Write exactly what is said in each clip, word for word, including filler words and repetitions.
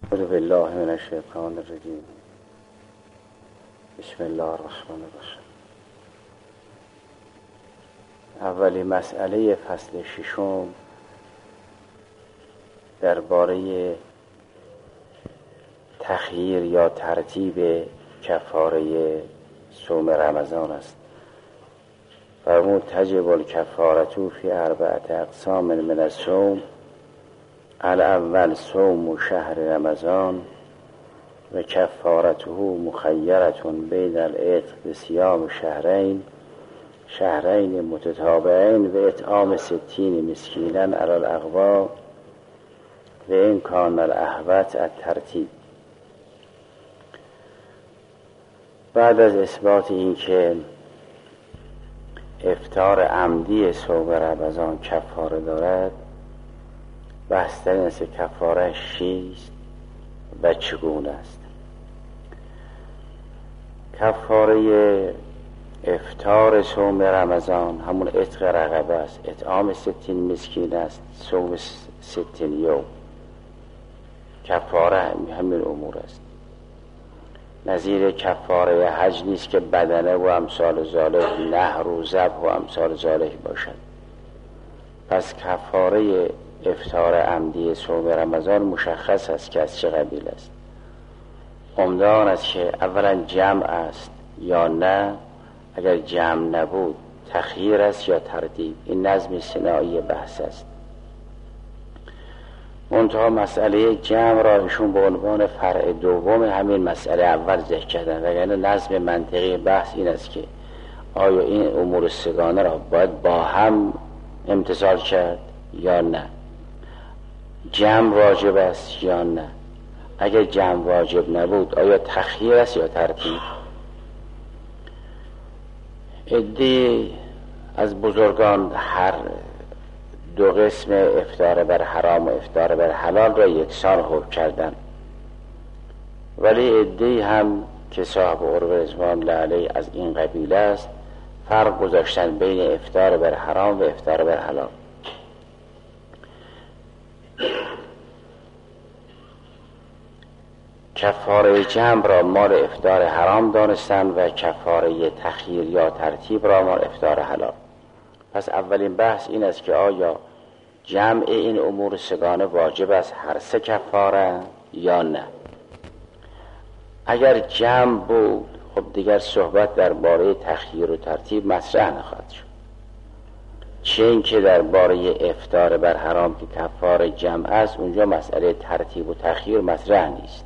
اعوذ بالله من الشیطان الرجیم. بسم الله الرحمن الرحیم. اولی مسئله فصل ششم درباره تخییر یا ترتیب کفاره صوم رمضان است. فرمود تجب الکفارة فی اربعة اقسام من الصوم. الاول صوم شهر رمضان و کفارته مخیرة بین العتق بصیام شهرین شهرین متتابعین و اطعام ستین مسکینا علی الاقوا و این کان الاحوط الترتیب. بعد از اثبات این که افطار عمدی صوم رمضان کفاره دارد، بحث در این است که کفاره چیست و چگونه است. کفاره افطار صوم رمضان همون عتق رقبه است، اطعام ستین مسکین است، صوم ستین یوم. کفاره همین امور است. نظیر کفاره حج نیست که بدنه و امثال ذالک، نحر و ذبح و امثال ذالک باشد. پس کفاره افطار عمدی صوم رمضان مشخص است که از چه قبیل است. عمده آن است که اولا جمع است یا نه. اگر جمع نبود تخییر است یا ترتیب. این نظم صناعی بحث است. منتها مسئله جمع را ایشون به عنوان فرع دوم همین مسئله اول ذکر کردن. وگرنه نظم منطقی بحث این است که آیا این امور سگانه را باید با هم امتثال کرد یا نه، جمع واجب است یا نه. اگر جمع واجب نبود آیا تخییر است یا ترتیب؟ عده‌ای از بزرگان هر دو قسم افطار بر حرام و افطار بر حلال را یکسان حکم کردند، ولی عده‌ای هم که صاحب عروه رضوان الله علیه از این قبیله است فرق گذاشتن بین افطار بر حرام و افطار بر حلال. کفاره جمع را مال افطار حرام دانستند و کفاره تخییر یا ترتیب را مال افطار حلال. پس اولین بحث این است که آیا جمع این امور سگانه واجب است هر سه کفاره یا نه. اگر جمع بود خب دیگر صحبت درباره تخییر و ترتیب مطرح نخواهد شد، چه این که درباره افطار بر حرام که کفاره جمع است اونجا مسئله ترتیب و تخییر مطرح نیست.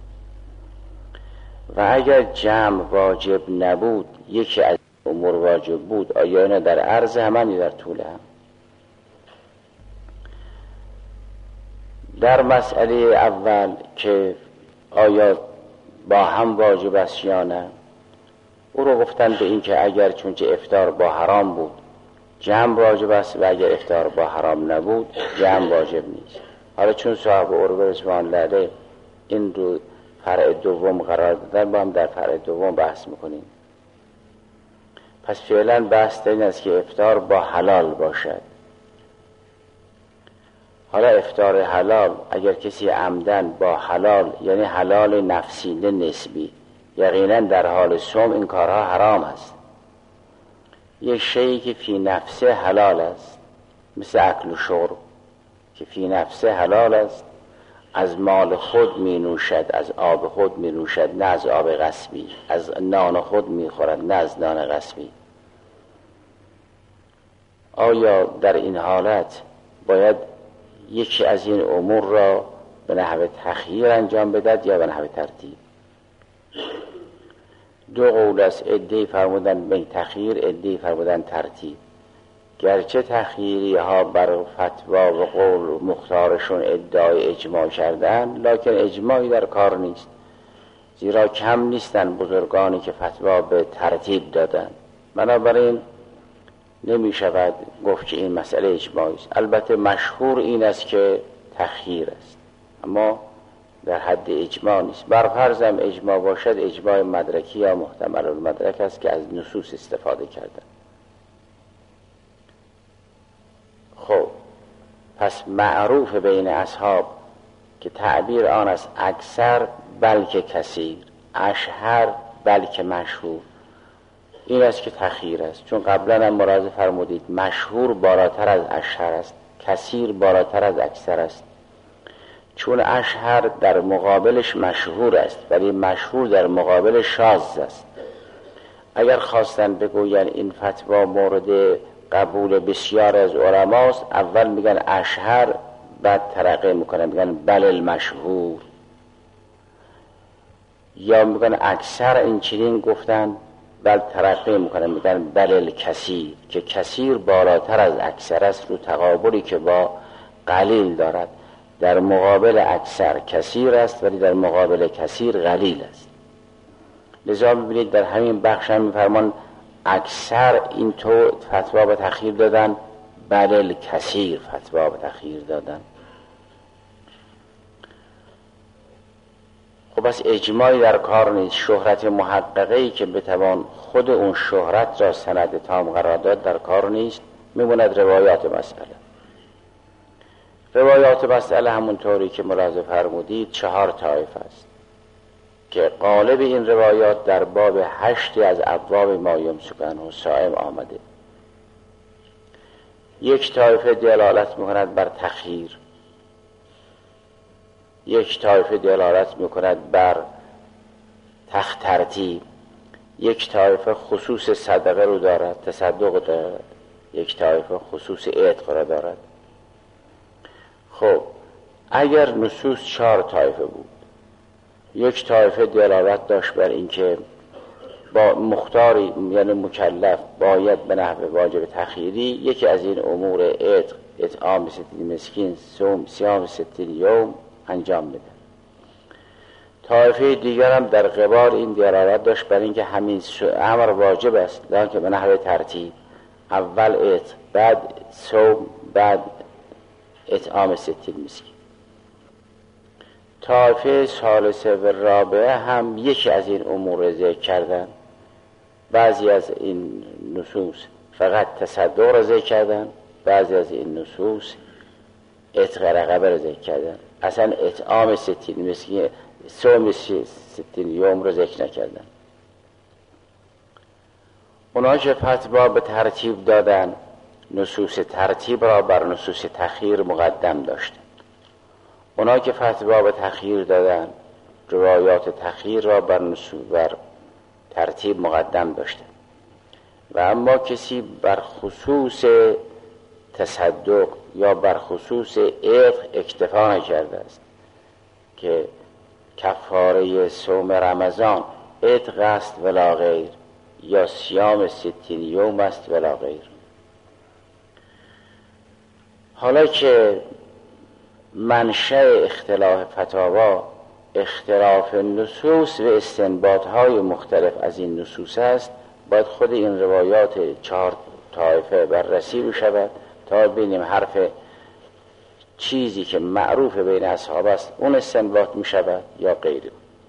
و اگر جمع واجب نبود یکی از امور واجب بود، آیا اینا در عرض همان یا در طول هم؟ در مسئله اول که آیا با هم واجب است یا نه، او رو گفتن به این که اگر چونچه افطار با حرام بود جمع واجب است و اگر افطار با حرام نبود جمع واجب نیست. حالا چون صاحب عروه رضوان الله علیه این رو فرع دوم قرار دادن، با هم در فرع دوم بحث میکنیم. پس فعلا بحث این است که افطار با حلال باشد. حالا افطار حلال اگر کسی عمدن با حلال، یعنی حلال نفسی نه نسبی، یقینا در حال صوم این کارها حرام است. یک شیئی که فی نفسه حلال است مثل اکل و شرب که فی نفسه حلال است، از مال خود می نوشد، از آب خود می نوشد نه از آب غصبی، از نان خود می خورد نه از نان غصبی. آیا در این حالت باید یکی از این امور را به نحو تخییر انجام بدهد یا به نحو ترتیب؟ دو قول است. عده‌ای فرمودن به تخییر، عده‌ای فرمودن ترتیب. گرچه تخییری ها بر فتوا و قول مختارشون ادعای اجماع کردن، لکن اجماعی در کار نیست، زیرا کم نیستن بزرگانی که فتوا به ترتیب دادن. بنابراین نمی شود گفت که این مسئله اجماعی است. البته مشهور این است که تخییر است، اما در حد اجماع نیست. بر فرضم اجماع باشد اجماع مدرکی یا محتمل المدرک است که از نصوص استفاده کردن. خب پس معروف بین اصحاب که تعبیر آن است اکثر بلکه کثیر، اشهر بلکه مشهور. این است که تخییر است. چون قبلا هم ملاحظه فرمودید مشهور بالاتر از اشهر است، کثیر بالاتر از اکثر است. چون اشهر در مقابلش مشهور است ولی مشهور در مقابل شاذ است. اگر خواستن بگوین این فتوا مورد قبول بسیار از علماست، اول میگن اشهر، بعد ترقی میکنن میگن بل المشهور، یا میگن اکثر این چنین گفتن بعد ترقی میکنن میگن بل الکثیر، که کثیر بالاتر از اکثر است رو تقابلی که با قلیل دارد. در مقابل اکثر کثیر است ولی در مقابل کثیر قلیل است. لذا ببینید در همین بخش هم میفرمان اکثر این تو فتوا به تخییر دادن، بل الکثیر فتوا به تخییر دادن. خب بس اجماعی در کار نیست. شهرت محققه‌ای که بتوان خود اون شهرت را سند تام قرار داد در کار نیست، میموند روایات مسئله. روایات مسئله همونطوری که ملاحظه فرمودید چهار طایفه است که غالب این روایات در باب هشتی از ابواب ما یمسک عنه الصائم آمده. یک طایفه دلالت میکند بر تخییر، یک طایفه دلالت میکند بر تخت ترتیب، یک طایفه خصوص صدقه رو دارد، تصدق دارد، یک طایفه خصوص عتق را دارد. خب اگر نصوص چهار طایفه بود، یک طایفه دلالت داشت بر اینکه با مختاری یعنی مکلف باید به نحو واجب تخییری یکی از این امور عتق، اطعام ستین مسکین، صوم صیام ستین یوم انجام بده. طایفه دیگر هم در قبال این دلالت داشت بر اینکه همین امر واجب است لکن به نحو ترتیب، اول عتق، بعد صوم، بعد اطعام ستین مسکین. طایفه ثالثه و رابعه هم یکی از این امور را ذکر کردن. بعضی از این نصوص فقط تصدق را ذکر کردن، بعضی از این نصوص عتق رقبه را ذکر کردن. اصلا اطعام ستین مسکین، صوم ستین یوم را ذکر نکردن. اونا که فتوا به ترتیب دادن، نصوص ترتیب را بر نصوص تخییر مقدم داشتن. اونا که فتوا به تخییر دادن، روایات تخییر را بر نصوص بر ترتیب مقدم داشتن. و اما کسی بر خصوص تصدق یا بر خصوص عتق اکتفا نکرده است که کفاره صوم رمضان عتق است ولا غیر، یا صیام ستین یوم است ولا غیر. حالا که منشأ اختلاف فتاوا اختلاف نصوص و استنباط‌های مختلف از این نصوص است، باید خود این روایات چهار طایفه بررسی بشود تا ببینیم حرف چیزی که معروف بین اصحاب است اون استنباط می شود یا غیره.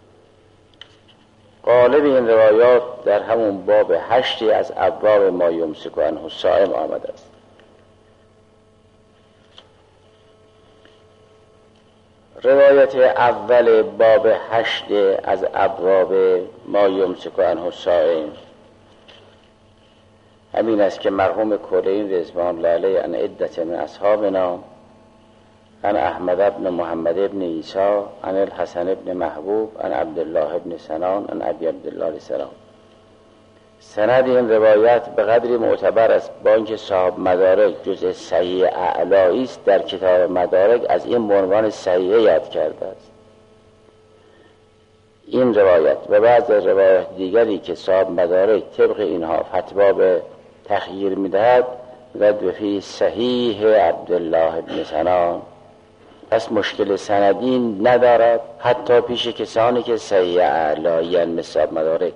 غالب این روایات در همون باب هشتی از ابواب ما یمسک عنه الصائم آمده است. روایت اول باب هشت از ابواب ما یمسک عنه الصائم همین است که مرحوم کلین رضوان الله علیه عن عدة من اصحابنا عن احمد بن محمد بن عیسی عن الحسن بن محبوب عن عبدالله بن سنان عن ابی عبدالله السلام. سند این روایت به قدری معتبر است با اینکه صاحب مدارک جزء صحیح اعلایی است، در کتاب مدارک از این عنوان صحیح یاد کرده است. این روایت و بعض از روایات دیگری که صاحب مدارک طبق اینها فتوا به تخییر میدهد رد فی صحیح عبدالله بن سنان، پس مشکل سندی ندارد حتی پیش کسانی که صحیح اعلایی مثل صاحب مدارک.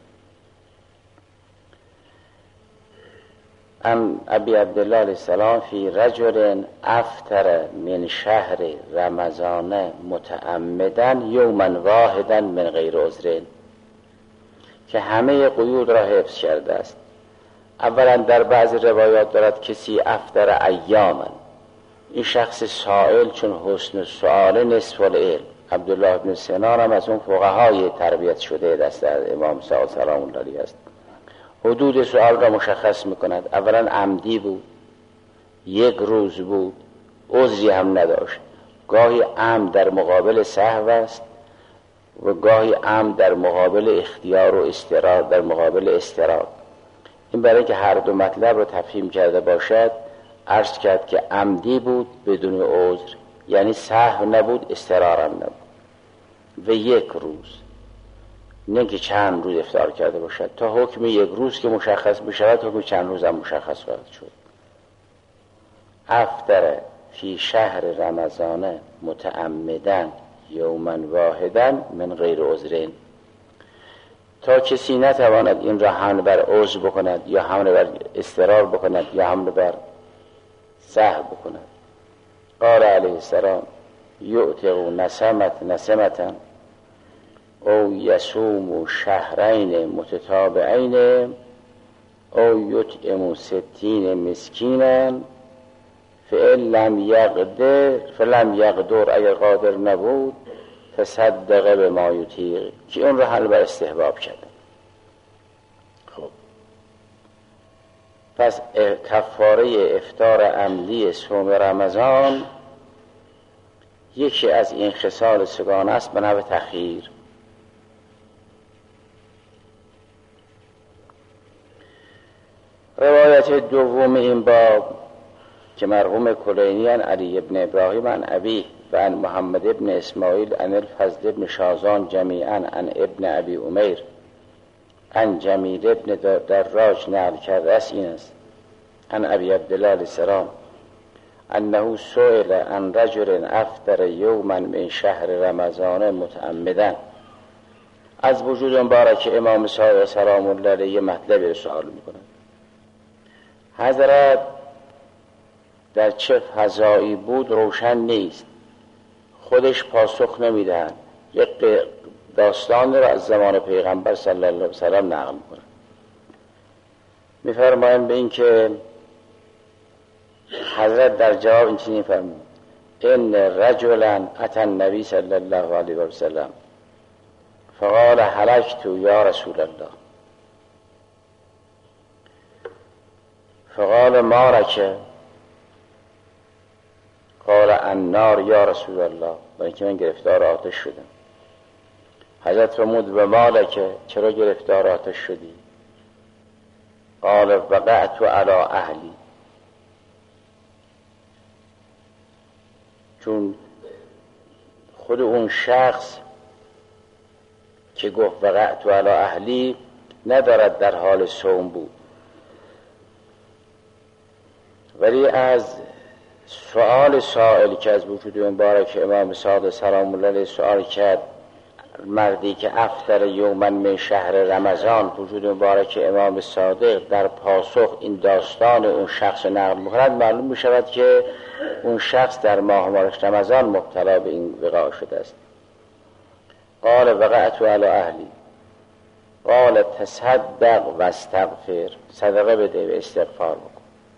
ان ابی عبدالله علیه السلام فی رجل افطر من شهر رمضان متعمدا یوما واحدا من غیر عذر، که همه قیود را حفظ کرده است. اولا در بعض روایات دارد کسی افطر ایاما، این شخص سائل چون حسن سؤال نصف العلم. عبدالله بن سینان هم از اون فقهای تربیت شده دست از امام صادق سلام الله علیه است. حدود سؤال را مشخص میکند. اولا عمدی بود، یک روز بود، عذری هم نداشت. گاهی عمد در مقابل سهو است و گاهی عمد در مقابل اختیار و استرار، در مقابل استرار. این برای که هر دو مطلب رو تفهیم کرده باشد عرض کرد که عمدی بود بدون عذر، یعنی سهو نبود، استرار هم نبود، و یک روز، نه که چند روز افطار کرده باشد. تا حکم یک روز که مشخص بشود حکم چند روز هم مشخص خواهد شد. افطر فی شهر رمضان متعمدن یوما واحدا من غیر عذرین، تا کسی نتواند این را حمل بر عذر بکند یا حمل بر استرار بکند یا حمل بر سهو بکند. قال علیه السلام یعتق نسمت نسمتا او یصوم شهرین متتابعین او یطعم ستین مسکینا فإن لم یقدر فلم یقدر، اگر قادر نبود تصدق به ما یطیق، که اون را حل بر استحباب کرد. خب پس کفاره افطار عمدی صوم رمضان یکی از این خصال سگانه است به نحو تخییر. روایت دوم این باب که مرحوم کلینی عن علی ابن ابراهیم عن ابی و عن محمد ابن اسماعیل عن الفضل ابن شازان جمیعا عن ابن ابی امیر عن جمیل ابن دراج نقل کرده است این است: عن ابی عبدالله علیه السلام انه سئل عن رجل افطر یوما من شهر رمضان متعمدا. از وجود مبارک امام صادق سلام الله علیه مطلبی سوال میکنند. حضرت در چه فضایی بود روشن نیست، خودش پاسخ نمیدهند، یک داستان را از زمان پیغمبر صلی الله علیه و سلم نقل میکنند. میفرمایند به این که حضرت در جواب این چنین فرمود: ان رجلا اتى النبی صلی الله علیه و سلم فقال هلكت یا رسول الله فقال ما لك قال النار یا رسول الله، برای که من گرفتار آتش شدم. حضرت فرمود به ما لک، چرا گرفتار آتش شدی؟ قال وقعت علی اهلی، چون خود اون شخص که گفت وقعت علی اهلی ندارد در حال صوم بود، ولی از سؤال سائل که از وجود مبارک امام صادق سلام الله علیه سؤال کرد، مردی که افطر یوما من شهر رمضان، وجود مبارک امام صادق در پاسخ این داستان اون شخص نقل می‌کند، معلوم می‌شود که اون شخص در ماه مبارک رمضان مبتلا به این وقاع شده است. قال وقعت علی اهلی قال تصدق و استغفر، صدقه بده و استغفار بکن.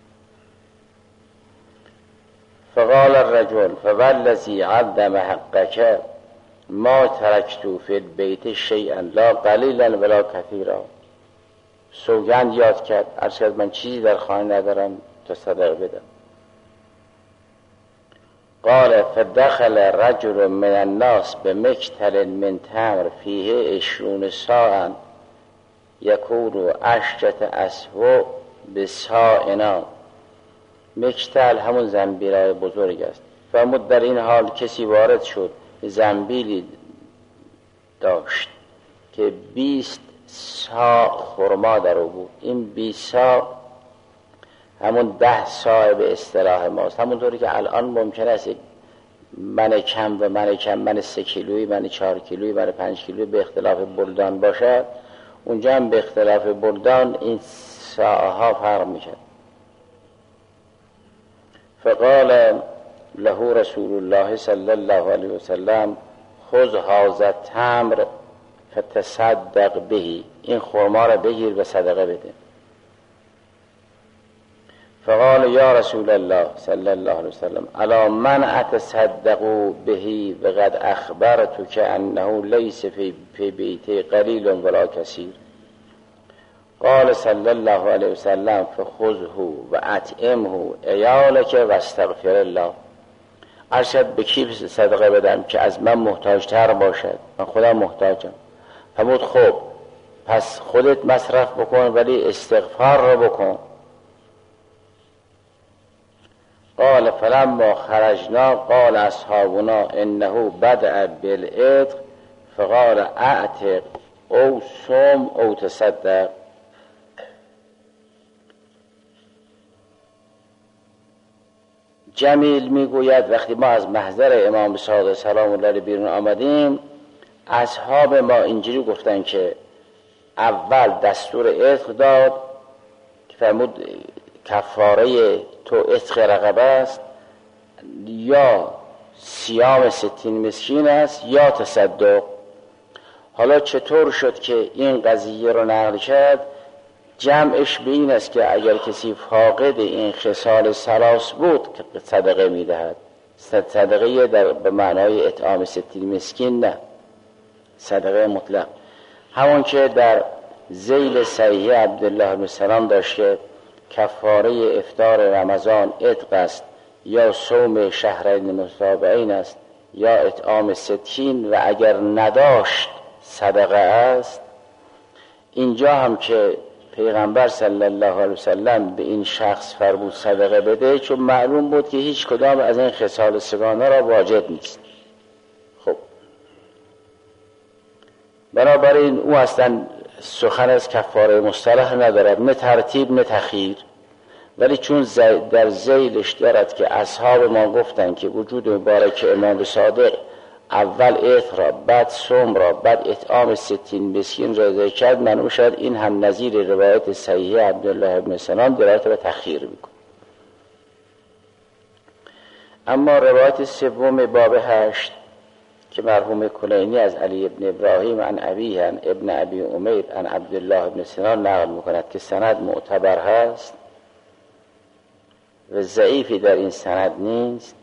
فقال الرجل فوالذی عظم حقك ما ترکت فی البیت شیئا لا قلیلا ولا کثیرا. سوگند یاد کرد، عرض کرد من چیزی در خانه ندارم تا صدقه بدم. قال فدخل رجل من الناس بمکتل من تمر فیه عشرون ساعا یکون عشرة اسبوع بساعنا. مکتل همون زنبیل بزرگ است. فرمود در این حال کسی وارد شد، زنبیلی داشت که بیست ساع خرما در او بود. این بیست ساع همون ده ساع به اصطلاح ماست، همونطوری که الان ممکن است من کم و من کم، من سه کیلویی، من چهار کیلویی، من پنج کیلویی به اختلاف بلدان باشد، اونجا هم به اختلاف بلدان این ساعها فرق میشه. فقال له رسول الله صلی الله علیه وسلم خذ هذا التمر فتصدق به، این خرما را بگیر و صدقه بده. فقال یا رسول الله صلی الله علیه وسلم الا من اتصدق بهی وقد اخبرتک انه لیس فی بیتی قلیل ولا کثیر. قال صلی الله علیه وسلم فخذه و اطعمه عیالک و استغفر الله. ارشد به کی صدقه بدم که از من محتاجتر باشد؟ من خودم محتاجم. فرمود خب پس خودت مصرف بکن ولی استغفار رو بکن. قال فلما خرجنا قال اصحابنا انه بدأ بالعتق فقال اعتق او صم او تصدق. جمیل میگوید وقتی ما از محضر امام صادق سلام الله علیه بیرون آمدیم، اصحاب ما اینجوری گفتن که اول دستور عتق داد که فرمود کفاره تو عتق رقبه است یا صیام ستین مسکین است یا تصدق. حالا چطور شد که این قضیه رو نقل کرد؟ جمعش به این است که اگر کسی فاقد این خصال ثلاث بود که صدقه میدهد، صدقه در به معنای اطعام ستین مسکین نه، صدقه مطلق، همون که در ذیل صحیح عبدالله بن سلام داشت که کفاره افطار رمضان عتق است یا صوم شهرین متتابعین است یا اطعام ستین و اگر نداشت صدقه است. اینجا هم که پیغمبر صلی الله علیه وسلم به این شخص فرمود صدقه بده، چون معلوم بود که هیچ کدام از این خصال سگانه را واجب نیست. خب بنابراین او اصلا سخن از کفاره مصطلح ندارد، نه ترتیب نه تخییر، ولی چون در ذیلش دارد که اصحاب ما گفتن که وجود مبارک امام صادق اول عتق را بعد صوم را بعد اطعام ستین مسکین را ذکر کرد، معلوم شد این هم نظیر روایت صحیح عبدالله بن سلام درایت را تخییر میکن. اما روایت سوم باب هشت که مرحوم کلینی از علی ابن ابراهیم عن ابیه عن ابن ابی امیر عن عبدالله بن سنان نقل میکند که سند معتبر هست و ضعیفی در این سند نیست.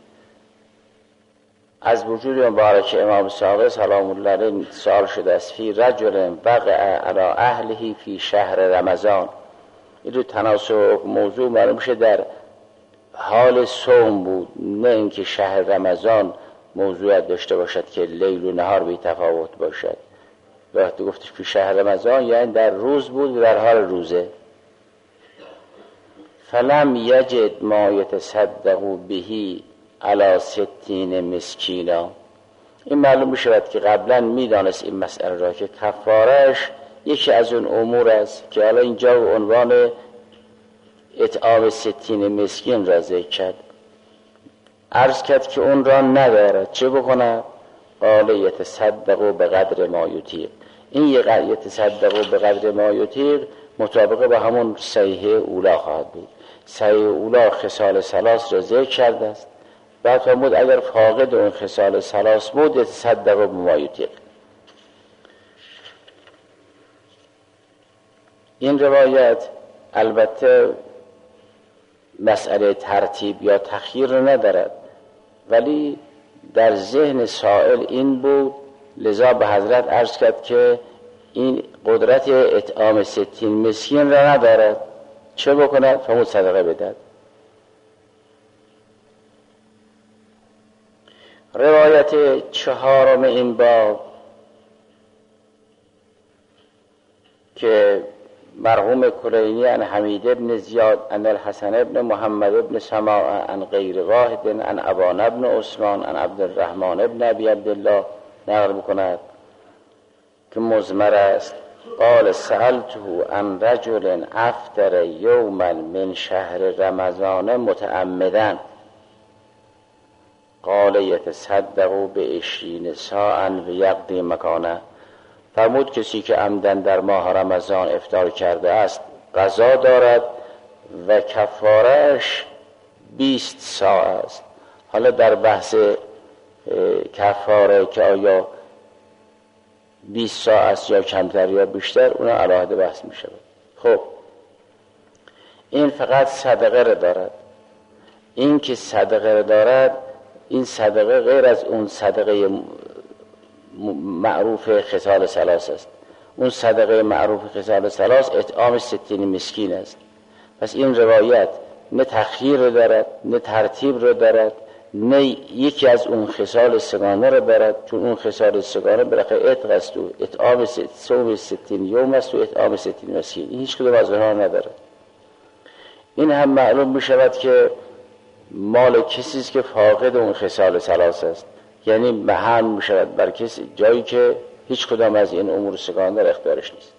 از وجود مبارک امام صادق سلام الله علیه سوال شده است فی رجل وقع علی اهله فی شهر رمضان. این رو تناسب موضوع معلوم میشه در حال صوم بود، نه اینکه شهر رمضان موضوعیت داشته باشد که لیل و نهار بی تفاوت باشد. وقتی گفتش فی شهر رمضان یعنی در روز بود و در حال روزه. فلم یجد ما یتصدق بهی علی ستین مسکینا. این معلوم شود که قبلا میدانست این مسئله را که کفارش یکی از اون امور است که حالا اینجا به عنوان اطعام ستین مسکین را ذکر کرد. عرض کرد که اون را ندارد، چه بکنه؟ قال یتصدق به قدر ما یطیق. این یتصدق به قدر ما یطیق مطابق با همون صحیح اولا خواهد بود. صحیح اولا خصال ثلاث را ذکر کرده است، بعد فرمود اگر فاقد اون خصال ثلاث بود یتصدق به ما یطیق. این روایت البته مسئله ترتیب یا تخییر ندارد، ولی در ذهن سائل این بود، لذا به حضرت عرض کرد که این قدرت اطعام ستین مسکین را ندارد، چه بکند؟ فرمود صدقه بدهد. روایت چهارم این باب که مرحوم کلینی عن حمید ابن زیاد عن الحسن ابن محمد ابن سماع عن غیر واحد عن ابان ابن عثمان عن عبد الرحمن ابن ابی عبدالله نقل میکند که مضمر است. قال سألته عن رجل افطر یوما من شهر رمضان متعمدا قال یتصدق به عشرین ساعا و یقضی مکانه. فرمود کسی که عمدن در ماه رمضان افطار کرده است قضا دارد و کفارش بیست ساعت است. حالا در بحث کفاره که آیا بیست ساعت است یا کمتر یا بیشتر، اون علاوه بحث می شود. خب این فقط صدقه را دارد. این که صدقه را دارد، این صدقه غیر از اون صدقه معروف خصال ثلاث است. اون صدقه معروف خصال ثلاث اطعام ستین مسکین است. پس این روایت نه تخییر رو دارد، نه ترتیب رو دارد، نه یکی از اون خصال سگانه رو دارد، چون اون خصال سگانه برای عتق است و اطعام صوم ستین یوم است و اطعام ستین مسکین. این هیچ کدوم از اونها ندارد. این هم معلوم می شود که مال کسی است که فاقد اون خصال ثلاث است، یعنی محل می شود بر کسی جایی که هیچ کدام از این امور سگانه در اختیارش نیست.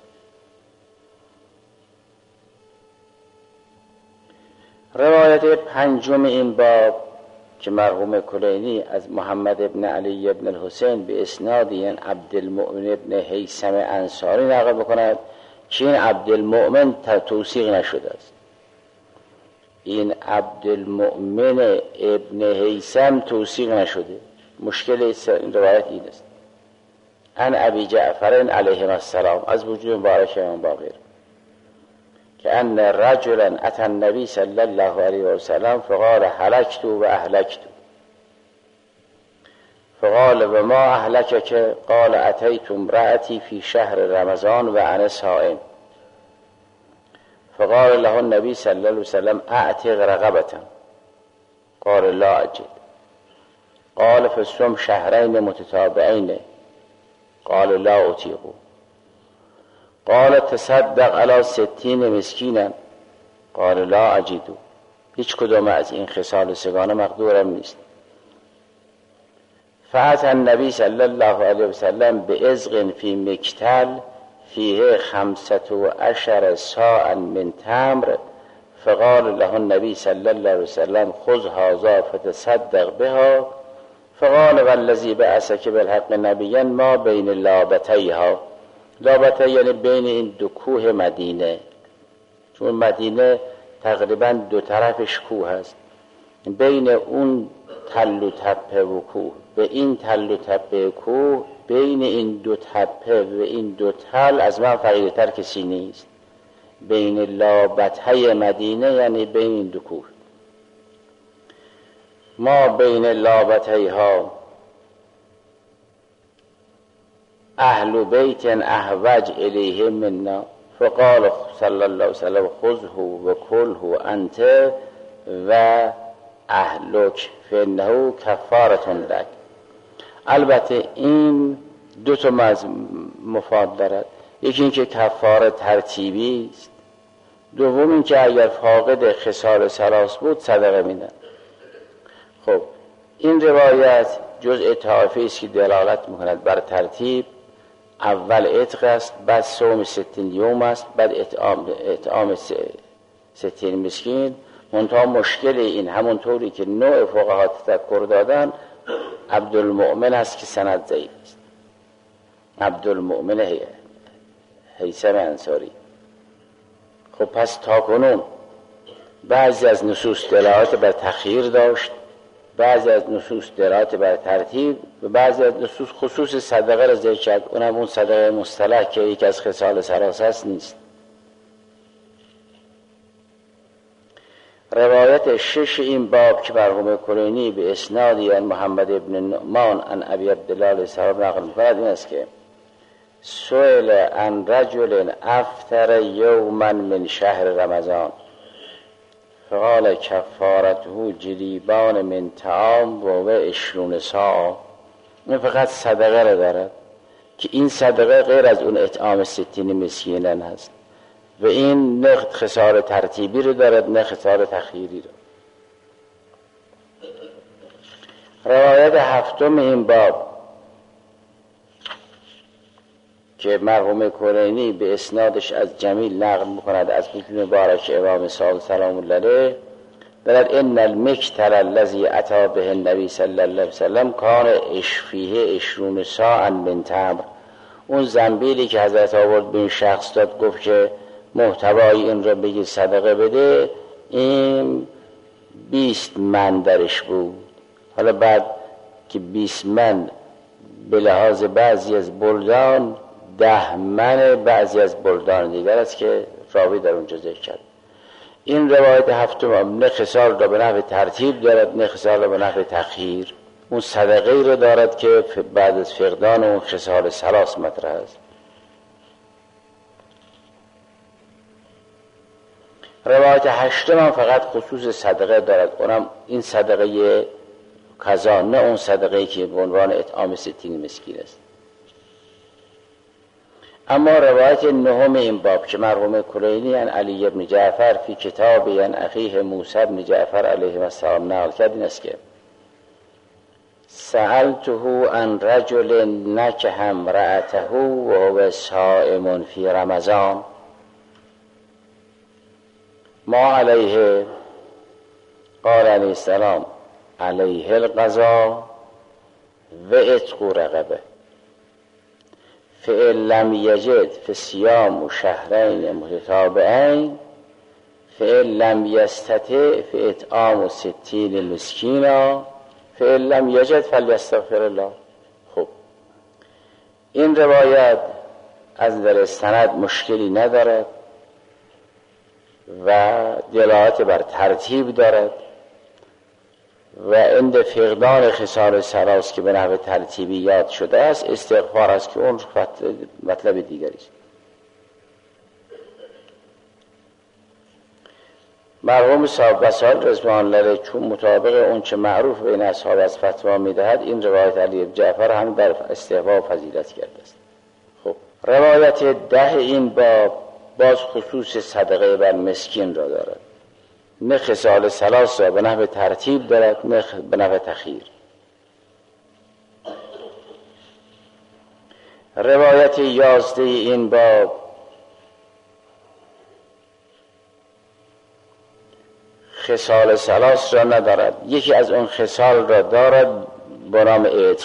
روایت پنجم این باب که مرحوم کلینی از محمد ابن علی ابن الحسین به اسنادی عبدالمؤمن ابن هیثم انصاری نقل بکند که این عبدالمؤمن توثیق نشده است. این عبدالمؤمن ابن هیثم توثیق نشده. مشکل این روایت این است: ان ابی جعفر علیه السلام، از وجود مبارک امام باقر، که ان رجلا اتى النبی صلی الله علیه و سلم فقال هلکت و اهلکت، فقال و ما اهلکک؟ قال اتیت امرأتی فی شهر رمضان و انا صائم، فقال له النبی صلی الله علیه و سلم اعتق رقبة، قال لا اجد، قال فصم شهرین متتابعین، قال لا اطیق، قال تصدق علی ستین مسکینا، قال لا اجد. هیچ کدام از این خصال سگانه مقدورم نیست. فأتى النبی صلی الله علیه و سلم بعزق فی مکتل فیه خمسة و عشر صاعا من تمر، فقال له النبی صلی الله علیه و سلم خذ هذا فتصدق بها، فقال والذی بعثک بالحق نبیا ما بین لابتیها. لابته یعنی بین این دو کوه مدینه، چون مدینه تقریبا دو طرفش کوه هست، بین اون تل و تپه و کوه به این تل و تپه کوه، بین این دو تپه و این دو تل از من فقیرتر کسی نیست. بین لابته مدینه یعنی بین این دو کوه. ما بین لابته ها اهل بیت احوج الیه منا، فقال صلی الله علیه وسلم خذه و کله انت و اهلک فانه کفارة لک. البته این دو تا مفاد دارد. یکی این که کفاره ترتیبی است، دوم این که اگر فاقد خصال ثلاث بود صدقه میدن. خب این روایت جزء طائفه است که دلالت میکند بر ترتیب. اول عتق است، بعد صوم ستین یوم است، بعد اطعام اطعام ستین مسکین. منتها مشکل این همونطوری که نوع فقها تذکر دادن، عبدالمؤمن است که سند ضعیف است. عبدالمؤمن هیثم انصاری. خب پس تاکنون بعضی از نصوص دلالت بر تخییر داشت، بعضی از نصوص دلالت بر ترتیب و بعضی از نصوص خصوص صدقه را ذکر کرد. اونم اون صدقه مصطلح که یکی از خصال ثلاثه است نیست. روایت شش این باب که مرحوم کلینی به اسنادی ان محمد ابن نعمان ان ابی عبدالله صاحب نقل می‌کند این است که سئل عن رجل افطر یوما من شهر رمضان فقال کفارته جلیبان من طعام و عشرون صاع. این فقط صدقه را دارد که این صدقه غیر از اون اطعام ستین مسکینان هست و این نه خصال ترتیبی رو دارد نه خصال تخییری رو. روایت هفتم این باب که مرحوم کلینی به اسنادش از جمیل نقل می‌کند از وجود مبارک امام صادق سلام الله علیه، دارد ان المکتل الذی اتی به النبی صلی الله علیه وسلم کان اشفیه عشرون صاعا من تمر. اون زنبیلی که حضرت آورد به این شخص داد، گفت که محتوای این رو بگی صدقه بده، این بیست من درش بود. حالا بعد که بیست من به لحاظ بعضی از بلدان ده من بعضی از بلدان دیگر است که راوی در اونجا ذکر کرد. این روایت هفتم نه خصال را به نحو ترتیب دارد نه خصال را به نحو تخییر. اون صدقه ای رو دارد که بعد از فقدان اون خصال ثلاث مطرح است. روایت هشتم هم فقط خصوص صدقه دارد، اونم این صدقه قضا، نه اون صدقه که به عنوان اطعام ستین مسکین است. اما روایت نهم این باب که مرحوم کلینی عن علی بن جعفر فی کتابی عن اخیه موسی بن جعفر علیه السلام نقل کرد این است که سألته عن رجل نکح امرأته وهو صائم فی رمضان ما علیه؟ قال علیه السلام علیه القضاء و عتق رقبه فإن لم یجد فصیام شهرین متتابعین فإن لم یستطع فاطعام ستین مسکینا فإن لم یجد فلیستغفر الله. خب این روایت از نظر سند مشکلی ندارد و دلالت بر ترتیب دارد و عند فقدان خصال ثلاث که به نحو ترتیبی یاد شده است استغفار است که اون مطلب دیگری است. مرحوم صاحب وسائل رضوان الله چون مطابق اون چه معروف بین اصحاب از فتوا میدهد این روایت علی بن جعفر هم در استحباب فضیلت کرده است. خب روایت ده این باب باز خصوص صدقه بر مسکین را دارد، نه خصال ثلاث را به نحو ترتیب دارد نه به نحو تخییر. روایت یازده این باب خصال ثلاث را ندارد، یکی از اون خصال را دارد با نام عتق.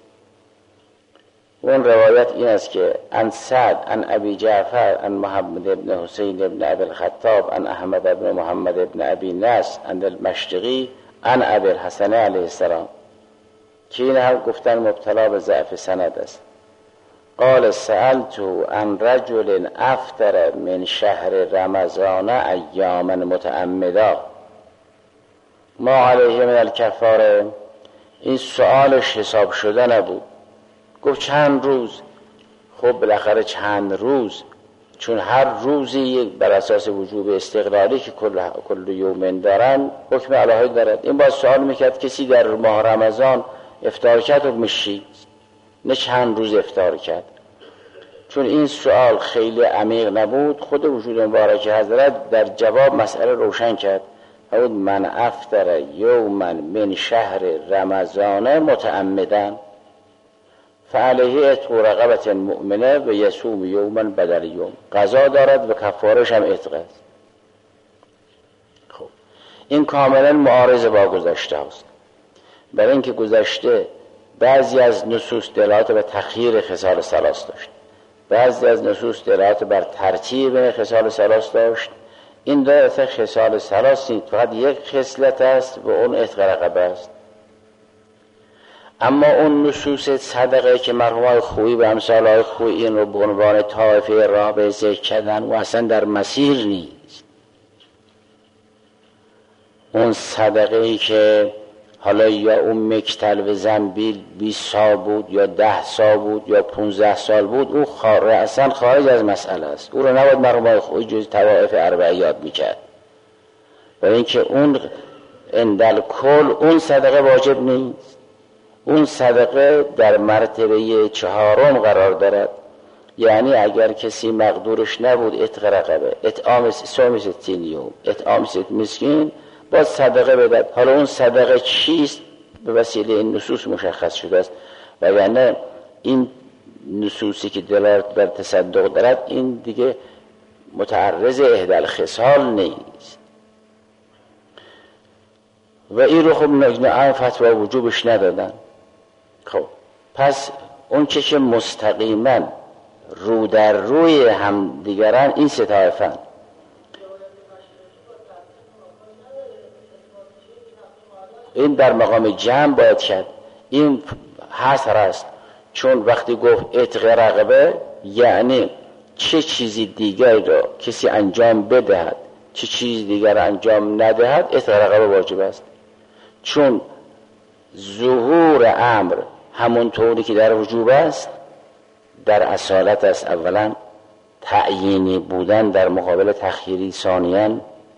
اون روایت این است که عن سعد عن ابی جعفر عن محمد بن حسین بن ابی الخطاب عن احمد بن محمد بن ابی نصر عن المشتقی عن ابی الحسن علیه السلام که این هم گفتن مبتلا به ضعف سند است. قال سألت عن رجل افطر من شهر رمضان ایاما متعمدا ما علیه من الکفاره. این سؤالش حساب شده نبود، گفت چند روز. خب بالاخره چند روز، چون هر روزی بر اساس وجوب استقلالی که کل, کل یومن دارن حکم الهی دارد. این باز سوال میکرد کسی در ماه رمضان افطار کرد حکمش چی؟ نه چند روز افطار کرد. چون این سوال خیلی عمیق نبود خود وجود مبارک حضرت در جواب مسئله روشن کرد. فرمود من افطر یوما من شهر رمضان متعمدا فعلیه عتق رقبة مؤمنه و یصوم یوما بدل یوم. قضا دارد و کفارش هم عتق است. خب این کاملا معارض با گذشته است، برای اینکه گذشته بعضی از نصوص دلالت به تخییر خصال ثلاث داشت، بعضی از نصوص دلالت بر ترتیب خصال ثلاث داشت. این دلالت خصال ثلاث نیست، فقط یک خصلت است و اون عتق رقبه است. اما اون نصوص صدقه که مرحوم خویی و امثال خویی این رو به عنوان طائفه رابع ذکر کردن و اصلا در مسیر نیست. اون صدقه ای که حالا یا اون مکتل و زنبیل بیست سال بود یا ده سال بود یا پونزده سال بود، او خار... اصلا خارج از مسئله است. او رو نباید مرحوم خویی جز طوائف اربعه یاد میکرد، برای اینکه اون اندل کل اون صدقه واجب نیست. اون صدقه در مرتبه چهارم قرار دارد، یعنی اگر کسی مقدورش نبود عتق رقبه، اطعام صوم ستین یوم، اطعام ست مسکین، باید صدقه بدهد. حالا اون صدقه چیست به وسیله این نصوص مشخص شده است، و یعنی این نصوصی که دلالت بر تصدق دارد این دیگه متعرض احدی الخصال نیست و این رو خب نجنه فتوا وجوبش ندادن. خب پس اون که که مستقیما رو در روی هم دیگران این سه طایفه. این در مقام جمع باید کرد. این حصر است، چون وقتی گفت عتق رقبه یعنی چه چیزی دیگر را کسی انجام بدهد چه چیز دیگر انجام ندهد اعتق رقبه واجب است. چون ظهور امر همون طوری که در وجوب است در اصالت است. اولا تعیینی بودن در مقابل تخییری، ثانیاً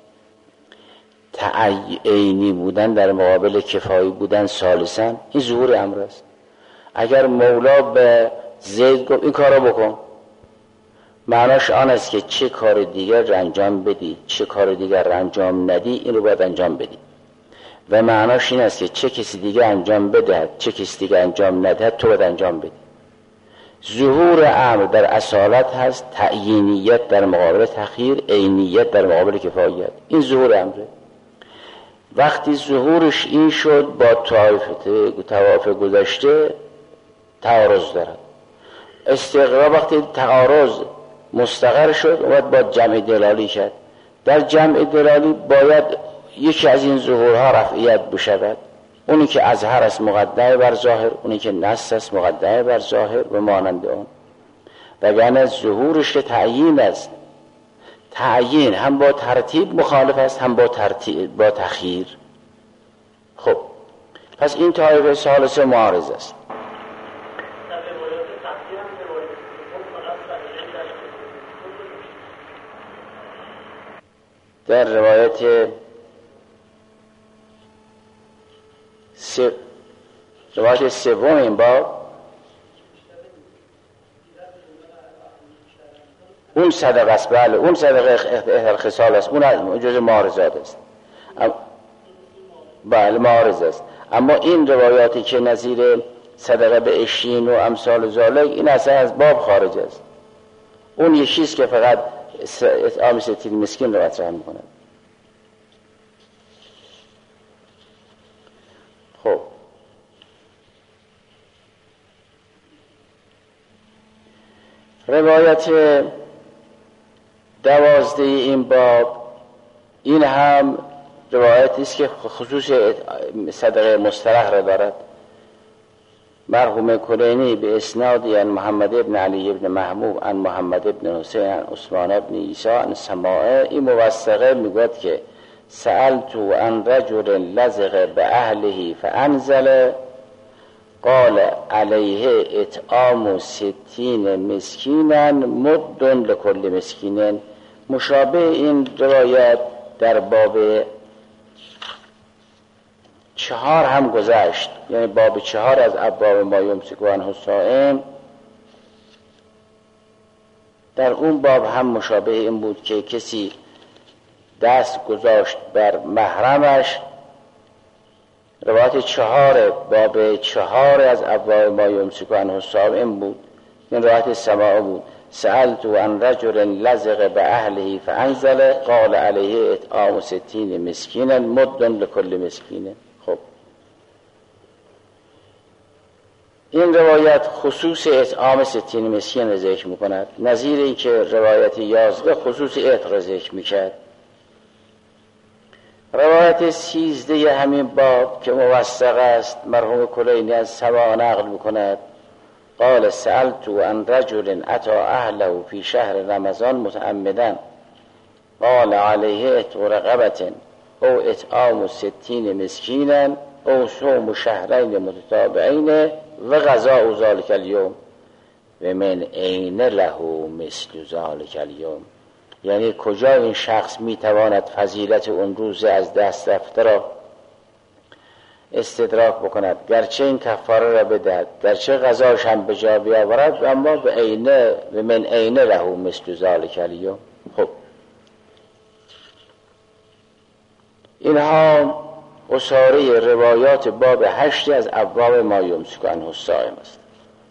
تعیینی بودن در مقابل کفایی بودن، ثالثاً این ظهور امر است. اگر مولا به زید گفت این کارو بکن، معناش آن است که چه کار دیگر را انجام بدی، چه کار دیگر را انجام ندی این رو باید انجام بدی. و معناش این است که چه کسی دیگه انجام بده، چه کسی دیگه انجام نده تو باید انجام بدی. ظهور امر در اصالت هست تعیینیت در مقابل تخییر، عینیت در مقابل کفایت. این ظهور امره. وقتی ظهورش این شد با توافق گذشته تعارض دارد. استقرار وقتی تعارض مستقر شد اومد با جمع دلالی کرد. در جمع دلالی باید یکی از این ظهورها رفعیت بشود، اونی که اظهر است مقدم بر ظاهر، اونی که نص است مقدم بر ظاهر و مانند اون. وگرنه ظهورش که تعیین است. تعیین هم با ترتیب مخالف است هم با ترتیب با تخییر. خب پس این طایفه ثالثه معارض است. در روایت س... روایت سوم این باب اون صدقه است. بله اون صدقه اهل خصال است، اون جز معارضات است. ام... بله معارض است. اما این روایاتی که نظیر صدقه به اشین و امثال ذالک این اصلا از باب خارج است. اون یه چیز که فقط اطعام ستین مسکین رو مطرح می‌کند. خب روایت دوازده این باب این هم روایتی است که خصوص صدقه مسترح را دارد. مرحوم کلینی به اسنادی عن محمد ابن علی ابن محمود عن محمد ابن حسین عن عثمان ابن عیسی عن سماعه این موثقه میگوید که سألتو عن رجل لزق به اهله فانزل قال علیه اطعام ستین مسکینا مد لکل مسکین. مشابه این روایت در باب چهار هم گذشت، یعنی باب چهار از ابواب ما یمسک عنه الصائم. در اون باب هم مشابه این بود که کسی دست گذاشت بر محرمش. روایت چهار باب چهار از ابواب ما یمسک عنه الصائم بود. این روایت سماع بود. سألت عن رجل لزق به اهله فانزل قال علیه اطعام ستین مسکینا مد لکل مسکین. خب این روایت خصوص اطعام ستین مسکین را ذکر می‌کند، نظیر این که روایت یازده خصوص اطعام را ذکر می‌کرد. روایت سیزده همین باب که موثق است مرحوم کلینی از سماع نقل می‌کند قال سألت عن رجل اتى اهله في شهر رمضان متعمدا قال عليه اطع رقبة او اطعام ستین مسکینا او صوم شهرین متتابعین و غذاء ذلك اليوم و من عین له مثل ذلك اليوم. یعنی کجا این شخص میتواند فضیلت اون روز از دست رفته را استدراک بکند، گرچه این کفاره را بدهد، گرچه غذاش هم به جا بیاورد، اما به عینه و من عینه له مثل ذلک اليوم. خب اینها اساره روایات باب هشت از ابواب ما یمسک عنه الصائم است.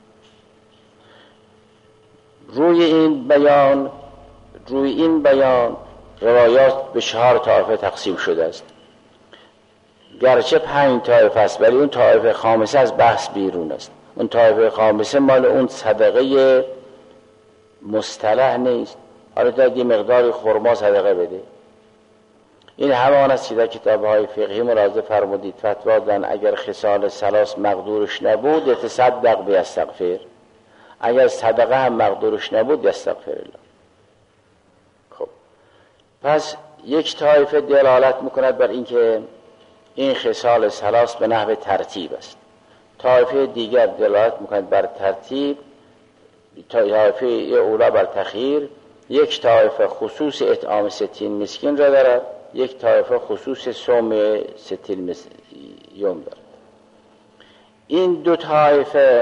روی این بیان روی این بیان روایات به چهار طایفه تقسیم شده است. گرچه پنج طایفه است ولی اون طایفه خامسه از بحث بیرون است. اون طایفه خامسه مال اون صدقه مصطلح نیست. حالا تا یه مقدار خرما صدقه بده. این همان است که در کتاب‌های فقهی ملاحظه فرمودید فتوا دادن اگر خصال ثلاث مقدورش نبود یتصدق بیستغفر، اگر صدقه هم مقدورش نبود یستغفر الله. خب پس یک طایفه دلالت میکند بر اینکه این خصال ثلاث به نحو ترتیب است، طایفه دیگر دلالت میکند بر ترتیب، طایفه اولا بر تخییر. یک طایفه خصوص اطعام ستین مسکین را دارد، یک طایفه خصوص صوم ستین یوم دارد. این دو طایفه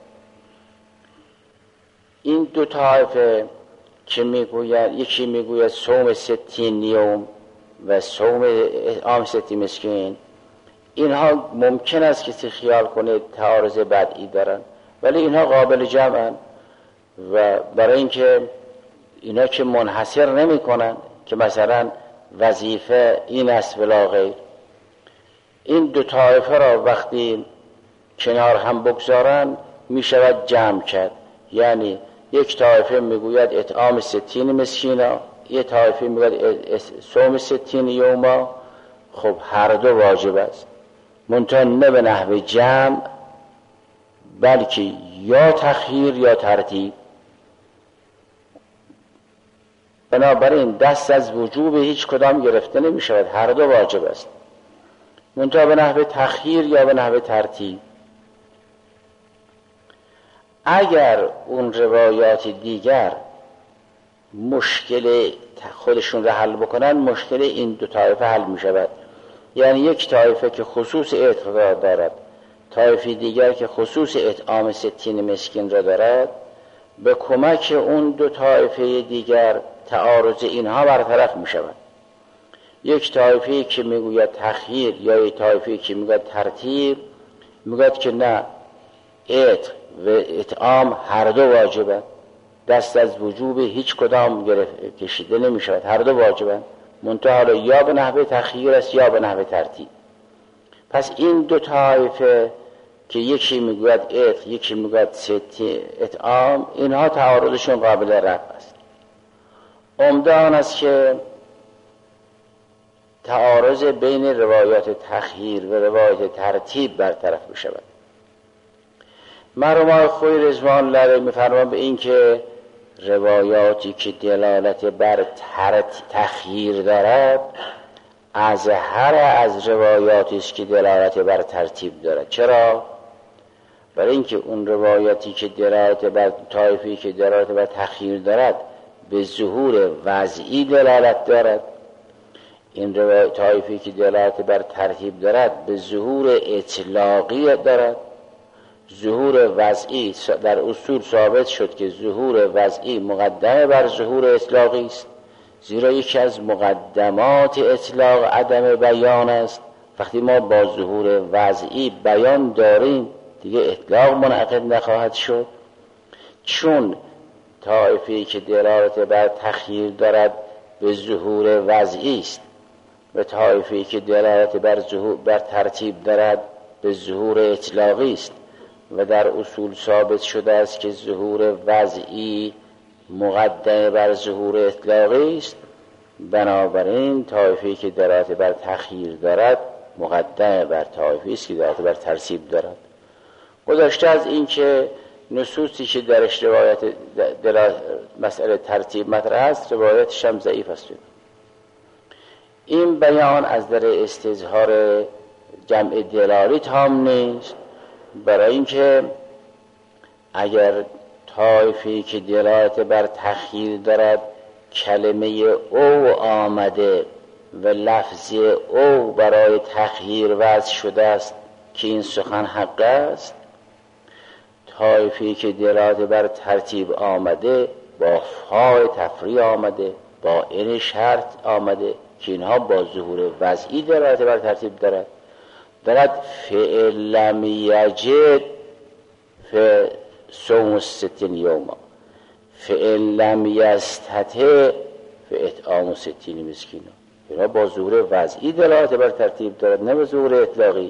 این دو طایفه که میگوید، یکی میگوید صوم ستین یوم و صوم اطعام ستین مسکین، اینها ممکن است کسی خیال کنه تعارض بدعی دارن، ولی اینها قابل جمعن و برای اینکه اینا که منحصر نمی کنن که مثلا وظیفه این است ولا غیر، این دو طایفه را وقتی کنار هم بگذارن می شود جمع کرد. یعنی یک طایفه میگوید اطعام ستین مسکینا، یک طایفه میگوید صوم ستین یوما. خب هر دو واجب است، منتها نه به نحو جمع، بلکه یا تخییر یا ترتیب. بنابراین دست از وجوب هیچ کدام گرفته نمی شود، هر دو واجب است، منتها به نحو تخییر یا به نحو ترتیب. اگر اون روایات دیگر مشکل خودشون را حل بکنن، مشکل این دو طایفه حل می شود. یعنی یک طایفه که خصوص اعتقاد دارد، طایفه دیگر که خصوص اطعام ستین مسکین را دارد، به کمک اون دو طایفه دیگر تعارض اینها برطرف می شود. یک طایفه که میگوید تخییر یا یک طایفه که میگوید ترتیب، میگوید که نه، اعت و اطعام هر دو واجبه، دست از وجوب هیچ کدام گرفت کشیده نمی شود، هر دو واجبه، منتها حالا یا به نحو تخییر است یا به نحو ترتیب. پس این دو طایفه که یکی میگوید اعت یکی میگوید اطعام، اینها تعارضشون قابل رفع است. عمده آن است که تعارض بین روایات تخییر و روایات ترتیب برطرف بشود. مرحوم خوی رضوان الله می‌فرمایند به این که روایاتی که دلالت بر تخییر دارد از هر از روایاتی است که دلالت بر ترتیب دارد. چرا؟ برای اینکه اون روایاتی که دلالت بر طایفی که دلالت بر تخییر دارد به ظهور وضعی دلالت دارد، این روایت طایفی که دلالت بر ترتیب دارد به ظهور اطلاقی دارد. ظهور وضعی در اصول ثابت شد که ظهور وضعی مقدمه بر ظهور اطلاقی است، زیرا یکی از مقدمات اطلاق عدم بیان است. وقتی ما با ظهور وضعی بیان داریم دیگه اطلاق منعقد نخواهد شد. چون طایفی که دلالت بر تخییر دارد به ظهور وضعی است و طایفی که دلالت بر ظهور بر ترتیب دارد به ظهور اطلاقی است و در اصول ثابت شده است که ظهور وضعی مقدم بر ظهور اطلاقی است، بنابراین طایفی که دلالت بر تخییر دارد مقدم بر طایفی است که دلالت بر ترتیب دارد. گذشته از این که نصوصی که درش روایت مسئله ترتیب مطرح است روایتش هم ضعیف است. این بیان از در استظهار جمع دلالی تام نیست، برای اینکه اگر طایفی که دلالت بر تخییر دارد کلمه او آمده و لفظ او برای تخییر وضع شده است که این سخن حق است، طایفی که دلالت بر ترتیب آمده با فای تفریع آمده، با این شرط آمده که اینها با ظهور وضعی دلالت بر ترتیب دارد، دارد فعل لم یجد فصوم ستین یوما، فعل لم یستطع فاطعام ستین مسکینا. اینا با ظهور وضعی دلالت بر ترتیب دارد، نه به ظهور اطلاقی.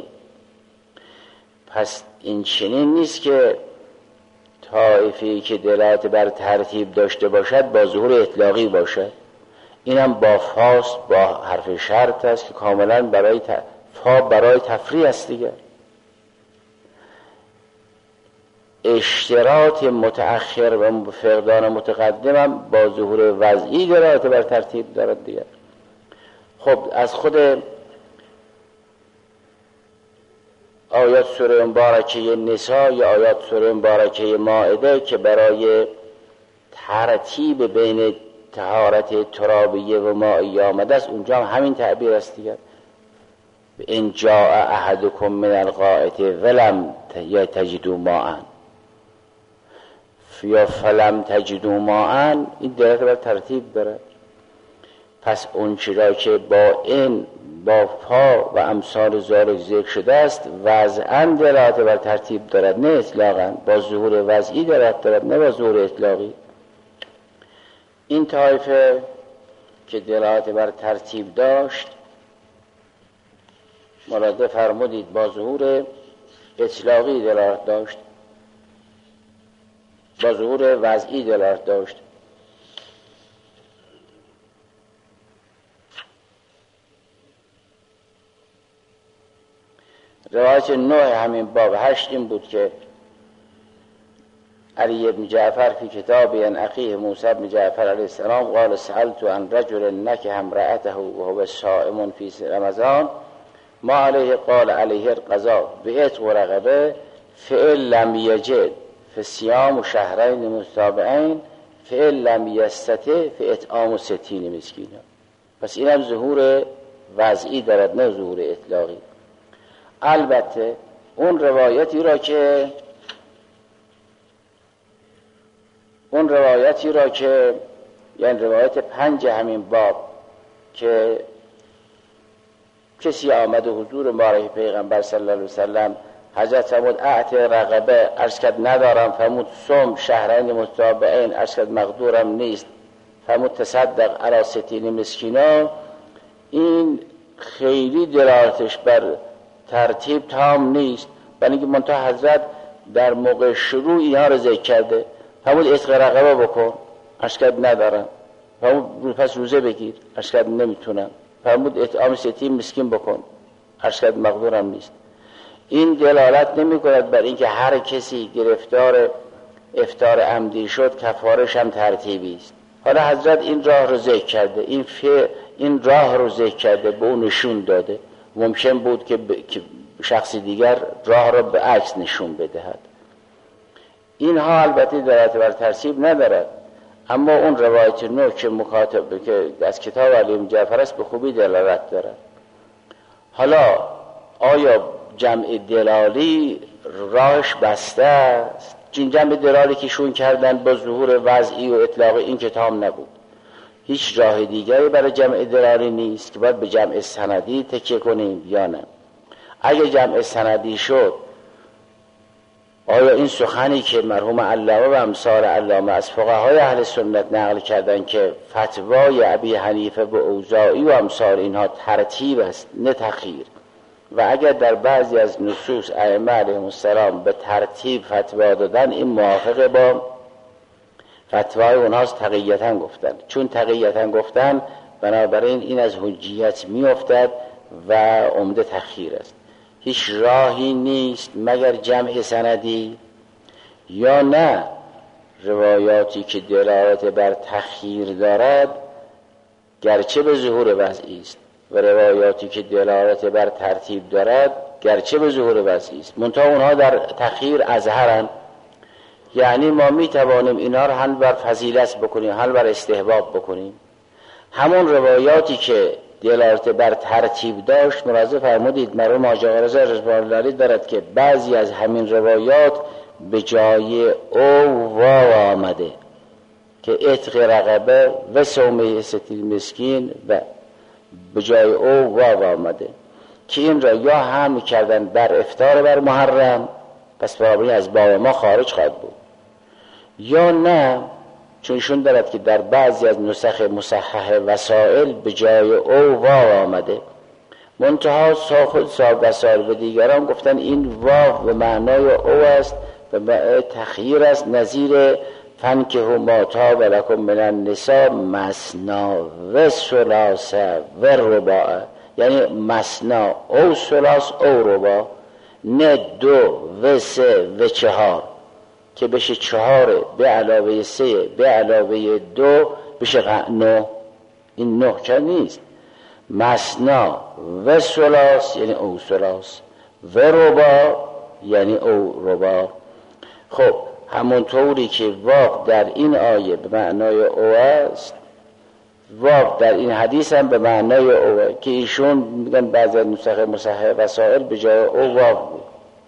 پس این چنین نیست که طایفی که دلالت بر ترتیب داشته باشد با ظهور اطلاقی باشد. اینم با فاست با حرف شرط است که کاملا برای ت... فا برای تفریع است دیگه. اشتراط متأخر و فقدان متقدم هم با ظهور وضعی دلالت بر ترتیب دارد دیگه. خب از خود آیات سوره مبارکه نساء یا آیات سوره مبارکه مائده که برای ترتیب بین طهارت ترابیه و مائیه آمده است، اونجا هم همین تعبیر است دیگر. ان جاء احدکم من الغائط ولم تجدوا ماء یا فلم تجدوا ماء، این دلالت بر ترتیب دارد. پس اون چرا که با این با پا و امثال ذالک ذکر شده است وضعاً دلالت بر ترتیب دارد، نه اطلاقاً. با ظهور وضعی دلالت دارد، نه با ظهور اطلاقی. این طایفه که دلالت بر ترتیب داشت مراده فرمودید با ظهور اطلاقی دلالت داشت، با ظهور وضعی دلالت داشت. روایت نه همین باب هشت این بود که علی بن جعفر فی کتابی عن اخیه موسی بن جعفر علیه السلام قال سألت عن رجل نکح امرأته وهو صائم فی رمضان ما علیه قال علیه القضاء بعتق رقبه فإن لم یجد فصیام شهرین متتابعین فإن لم یستطع فاطعام ستین مسکینا. پس اینم ظهور وضعی دارد، نه ظهور اطلاقی. البته اون روایتی را که اون روایتی را که یعنی روایت پنج همین باب که کسی آمد و حضور مبارک پیغمبر صلی الله علیه وسلم حضرت فرمود اعت رقبه، عرض کرد ندارم. فرمود صوم شهرین متتابعین، عرض کرد مقدورم نیست. فرمود تصدق علی ستین مسکینا. این خیلی دلالتش بر ترتیب تام نیست، برای اینکه منتها حضرت در موقع شروع اینها رو ذکر کرده. فرمود عتق رقبه بکن، عرض کرد ندارم. فرمود پس روزه بگیر، عرض کرد نمیتونم. فرمود اطعام ستین مسکین بکن، عرض کرد مقدورم نیست. این دلالت نمی کند بر اینکه هر کسی گرفتار افطار عمدی شد کفارش هم ترتیبی است. حالا حضرت این راه رو ذکر کرده، این فعل این راه رو ذکر کرده، به اون نشون داده. ممکن بود که, ب... که شخصی دیگر راه را به عکس نشون بدهد. اینها البته دلالت بر ترتیب ندارد، اما اون روایت نو که مکاتب که از کتاب علی بن جعفر است به خوبی دلالت دارد. حالا آیا جمع دلالی راهش بسته است؟ جمع دلالی که شون کردن با ظهور وضعی و اطلاقی این کتاب نبود. هیچ راه دیگری برای جمع دلالی نیست که باید به جمع سندی تکیه کنیم یا نه. اگه جمع سندی شد، آیا این سخنی که مرحوم علامه و امثال علامه از فقهای اهل سنت نقل کردن که فتوای ابی حنیفه و اوزاعی و امثال اینها ترتیب است نه تخییر، و اگر در بعضی از نصوص ائمه علیهم السلام به ترتیب فتوا دادن، این موافقه با فتوای اونهاست تقییتاً گفتن. چون تقییتاً گفتن بنابراین این از حجیت می افتد و عمده تخییر است. هیچ راهی نیست مگر جمع سندی، یا نه روایاتی که دلالت بر تخییر دارد گرچه به ظهور وضعی است و روایاتی که دلالت بر ترتیب دارد گرچه به ظهور وضعی است، منتها اونها در تخییر اظهرن. یعنی ما می توانیم اینا رو حل بر فضیلت بکنیم، حل بر استحباب بکنیم. همون روایاتی که دلالت بر ترتیب داشت، ملاحظه فرمودید مرحوم حاجی آقا رضا رضوان الله علیه دارد که بعضی از همین روایات به جای او واو آمده که عتق رقبه و صوم ستین مسکین و به جای او واو آمده که این را یا هم کردن بر افطار بر محرم، پس برابری از باب ما خارج خواهد بود، یا نه چونشون دارد که در بعضی از نسخ مصحح وسائل به جای او واو آمده. منتها خود صاحب وسائل و دیگران گفتن این واو به معنای او است و به تخییر است، نظیر فنکه ما طاب لکم من النساء مثنی و ثلاث و رباع، یعنی مثنی او ثلاث او رباع، نه دو و سه و چهار که بشه چهاره به علاوه سه به علاوه دو بشه نه. این نه که نیست، مسنا و ثلاث یعنی او ثلاث و رباع یعنی او رباع. خب همونطوری که واو در این آیه به معنای او است، واو در این حدیث هم به معنای او، که ایشون میگن بعضی نسخه مصحح وسائل به جای او واو بود.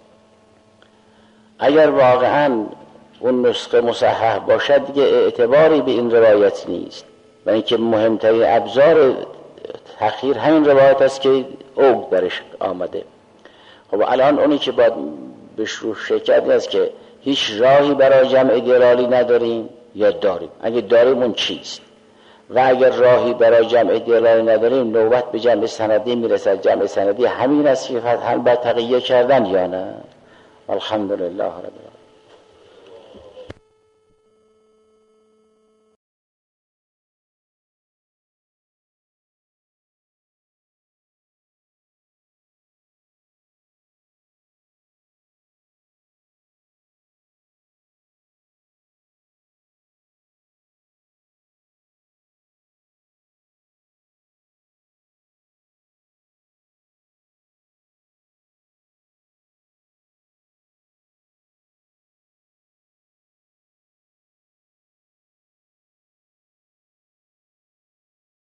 اگر واقعا اون نسخه مصحح باشد دیگه اعتباری به این روایت نیست، و اینکه مهمترین ابزار تأخیر همین روایت است که او درش آمده. خب الان اونی که باید بهش رو شکر است که هیچ راهی برای جمع دلالی نداریم یا داریم، اگه داریم اون چیست، و اگر راهی برای جمع دلالی نداریم نوبت به جمع سندی میرسد. جمع سندی همین است که فتحاً بر تقیه کردن یا نه؟ الحمدلله رب العالمین.